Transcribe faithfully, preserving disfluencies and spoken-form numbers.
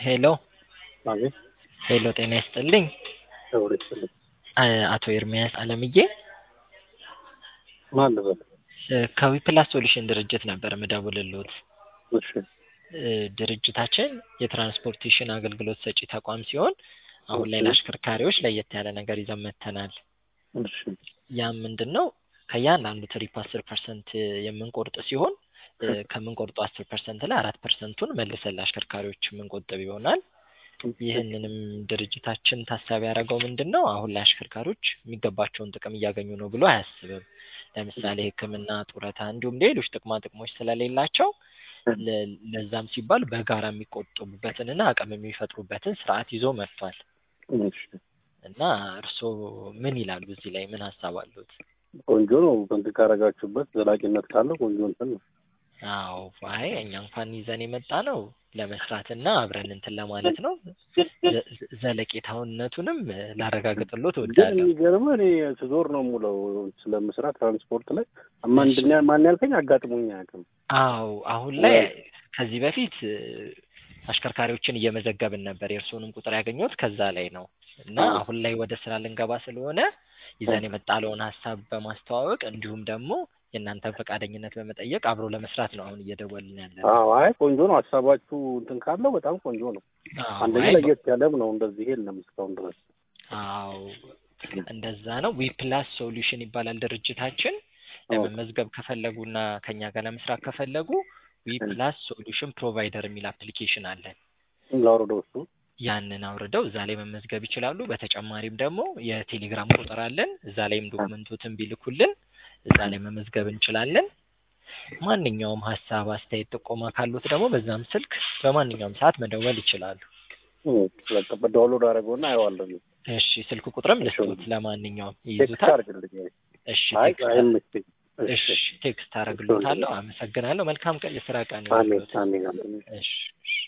ሄሎ አቤት ሄሎ ጤና ይስጥልኝ። ደውል ይስጥልኝ። አቶ ኤርሚያስ አለምዬ ማን ነበር? ከዊፕላስ ሶሉሽን ድርጅት ነበር ምደውልልዎት። እሺ ድርጅታችን የትራንስፖርቴሽን አገልግሎት ሰጪ ተቋም ሲሆን አሁን ላይ እሺ ለአሽከርካሪዎች ለየት ያለ ነገር ይዘን መጥተናል። እሺ ያም ምንድነው ከእያንዳንዱ ትሪፕ አስር ፐርሰንት የምንቆርጥ ሲሆን ከምንቆርጠው አስር ፐርሰንት ላይ አራት ፐርሰንቱን መልሰን ለአሽከርካሪዎች የምንቆጥብ ይሆናል። ይህንንም ድርጅታችን ታሳቢ ያደረገው ምንድነው አሁን ላይ አሽከርካሪዎች የሚገባቸውን ጥቅም እያገኙ ነው ብሎ አያስብም። ለምሳሌ ሕክምና፣ ጡረታ እንዲሁም ሌሎች ጥቅማ ጥቅሞች ስለሌላቸው ለዛም ሲባል በጋራ የሚቆጥቡበትንና አቅም የሚፈጥሩበትን ስርዓት ይዞ መጥቷል። እሺ እና እርስዎ ምን ይላሉ? እዚህ ላይ ምን ሀሳብ አሉት? ቆንጆ ነው። እንትን ካረጋችሁበት ዘላቂነት ካለው ቆንጆ እንትን ነው። አዎ አይ እኛ እንኳን ይዘን የመጣ ነው ለመስራትና አብረን እንትን ለማለት ነው። ዘለቄታውነቱንም ላረጋግጥልዎት ግን እወዳለሁ። የሚገርመው እኔ ስዞር ነው የምውለው ስለምስራ ትራንስፖርት ላይ ማንድኛ ማን ያልከኝ አጋጥሞኝ አያውቅም። አዎ አሁን ላይ ከዚህ በፊት አሽከርካሪዎችን እየመዘገብን ነበር። የእርስዎንም ቁጥር ያገኘሁት ከዛ ላይ ነው። እና አሁን ላይ ወደ ስራ ልንገባ ስለሆነ ይዘን የመጣለውን ሀሳብ በማስተዋወቅ እንዲሁም ደግሞ የእናንተን ፈቃደኝነት በመጠየቅ አብሮ ለመስራት ነው አሁን እየደወልን ያለነው። አዎ አይ ቆንጆ ነው ሀሳባችሁ እንትን ካለው በጣም ቆንጆ ነው። አንደኛ ለየት ያለም ነው። እንደዚህ የለም እስካሁን ድረስ። አዎ እንደዛ ነው። ዊፕላስ ሶሉሽን ይባላል ድርጅታችን። ለመመዝገብ ከፈለጉና ከኛ ጋር ለመስራት ከፈለጉ ዊፕላስ ሶሉሽን ፕሮቫይደር የሚል አፕሊኬሽን አለን። ላውርደው እሱ ያንን አውርደው እዛ ላይ መመዝገብ ይችላሉ። በተጨማሪም ደግሞ የቴሌግራም ቁጥር አለን። እዛ ላይም ዶክመንቶችን ቢልኩልን እዛ ላይ መመዝገብ እንችላለን። ማንኛውም ሀሳብ፣ አስተያየት፣ ጥቆማ ካሉት ደግሞ በዛም ስልክ በማንኛውም ሰዓት መደወል ይችላሉ። በቃ በዳውንሎድ አደረገውና አየዋለሁ። እሺ ስልክ ቁጥርም ልስጡት። ለማንኛውም ይይዙታል። እሺ እሺ ቴክስት አደርግልዎታለሁ። አመሰግናለሁ። መልካም ቀን፣ የስራ ቀን ይሁንልዎት። አሜን አሜን። እሺ